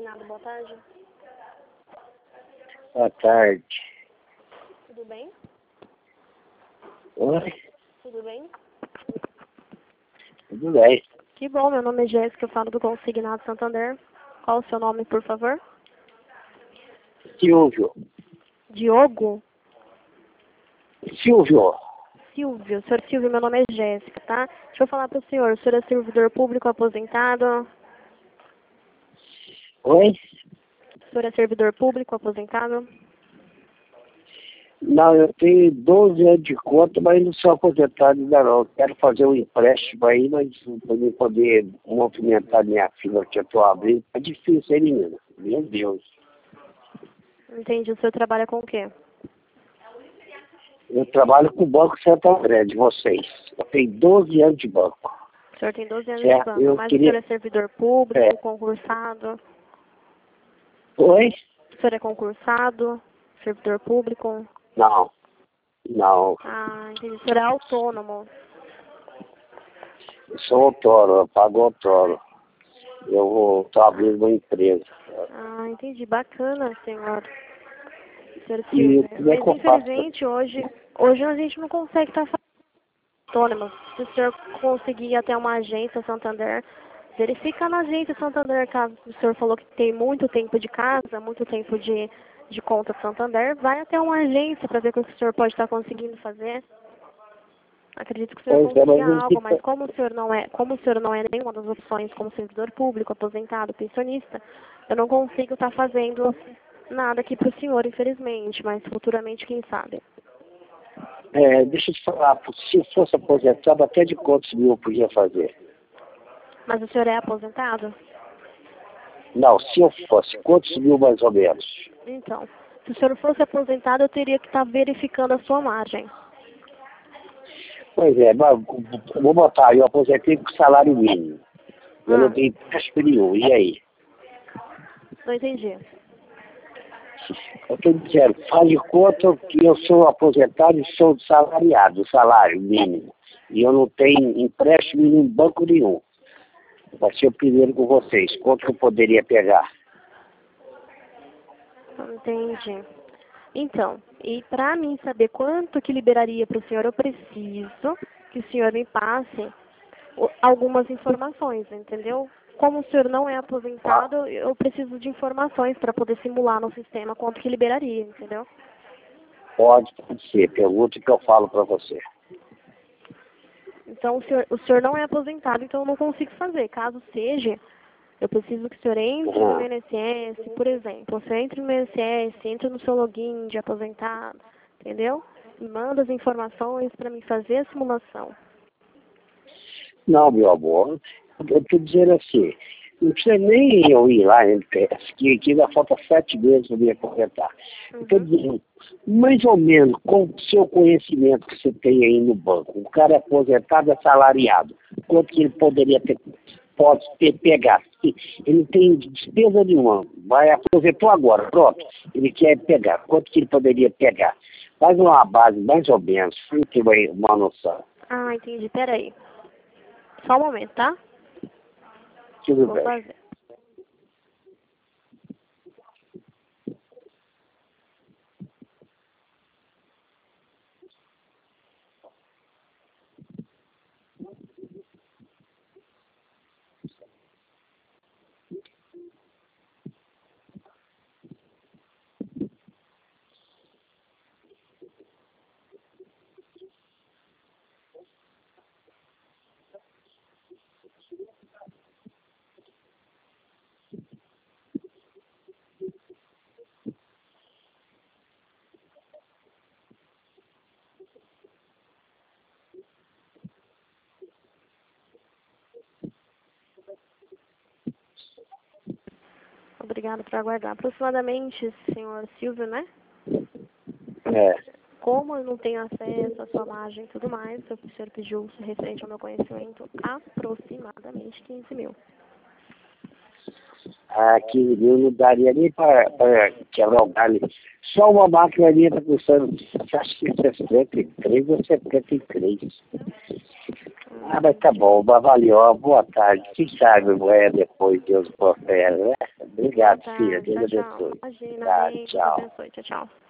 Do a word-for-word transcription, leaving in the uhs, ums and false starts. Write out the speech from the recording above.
Consignado, boa tarde. Boa tarde. Tudo bem? Oi? Tudo bem? Tudo bem. Que bom, meu nome é Jéssica, eu falo do Consignado Santander. Qual o seu nome, por favor? Silvio. Diogo? Silvio. Silvio. Senhor Silvio, meu nome é Jéssica, tá? Deixa eu falar para o senhor. O senhor é servidor público aposentado? Oi? O senhor é servidor público aposentado? Não, eu tenho doze anos de conta, mas não sou aposentado ainda não. Quero fazer um empréstimo aí, mas para mim poder movimentar minha fila que eu estou abrindo. É difícil, hein, menina? Meu Deus. Entendi. O senhor trabalha com o quê? Eu trabalho com o Banco Santander, de vocês. Eu tenho doze anos de banco. O senhor tem doze anos Certo, de banco, eu mas queria... o senhor é servidor público, É. concursado? Oi? O senhor é concursado, servidor público? Não. Não. Ah, entendi. O senhor é autônomo? Eu sou autônomo, eu pago autônomo. Eu estou abrindo uma empresa. Ah, entendi. Bacana, senhor. Senhor E Silvio. como é Mas que eu faço? infelizmente hoje, hoje a gente não consegue estar autônomo. Se o senhor conseguir ir até uma agência Santander, verifica na agência Santander, caso o senhor falou que tem muito tempo de casa, muito tempo de, de conta Santander, vai até uma agência para ver o que o senhor pode estar conseguindo fazer. Acredito que o senhor Pois é, consiga mas algo, fica... mas como o senhor não é, como o senhor não é nenhuma das opções como servidor público, aposentado, pensionista, eu não consigo estar fazendo nada aqui para o senhor, infelizmente, mas futuramente, quem sabe. É, deixa eu te falar, se eu fosse aposentado, até de quantos mil eu podia fazer? Mas o senhor é aposentado? Não, se eu fosse, quantos mil mais ou menos? Então, se o senhor fosse aposentado, eu teria que estar verificando a sua margem. Pois é, mas vou botar, eu aposentei com salário mínimo. Eu Ah. não tenho empréstimo nenhum, e aí? Não entendi. Eu estou dizendo, faz de conta que eu sou aposentado e sou salariado, salário mínimo. E eu não tenho empréstimo em banco nenhum. Vai ser o primeiro com vocês. Quanto que eu poderia pegar? Entendi. Então, e para mim saber quanto que liberaria para o senhor, eu preciso que o senhor me passe o- algumas informações, entendeu? Como o senhor não é aposentado, eu preciso de informações para poder simular no sistema quanto que liberaria, entendeu? Pode, pode ser. Pergunta que eu falo para você. Então, o senhor, o senhor não é aposentado, então eu não consigo fazer. Caso seja, eu preciso que o senhor entre no Uhum. I N S S, por exemplo. O senhor entra no I N S S, entra no seu login de aposentado, entendeu? E manda as informações para mim fazer a simulação. Não, meu amor, eu estou dizendo assim, não precisa nem eu ir lá, N P S, que aqui ainda falta sete meses para me aposentar. Eu estou Uhum. dizendo, mais ou menos, com o seu conhecimento que você tem aí no banco, o cara é aposentado, assalariado, quanto que ele poderia ter, pode ter pegado? Ele não tem despesa nenhuma, vai aposentou agora, pronto, ele quer pegar, quanto que ele poderia pegar? Faz uma base mais ou menos, para eu ter uma, uma noção. Ah, entendi. Peraí. Só um momento, tá? Tudo Vou bem. fazer. Obrigada por aguardar. Aproximadamente, senhor Silvio, né? É. Como eu não tenho acesso à sua margem e tudo mais, o senhor pediu referente ao meu conhecimento, aproximadamente quinze mil. Aqui eu não daria nem para quebrar o galho. Só uma máquina ali está custando, acho que sessenta e três ou setenta e três. Ah, mas tá bom, valeu, boa tarde. Quem sabe é depois Deus prospera, né? Obrigado, Boa filha. tarde. Deus Tchau, tchau. abençoe. Imagina, Tá, amém. Deus tchau. abençoe. Tchau, tchau.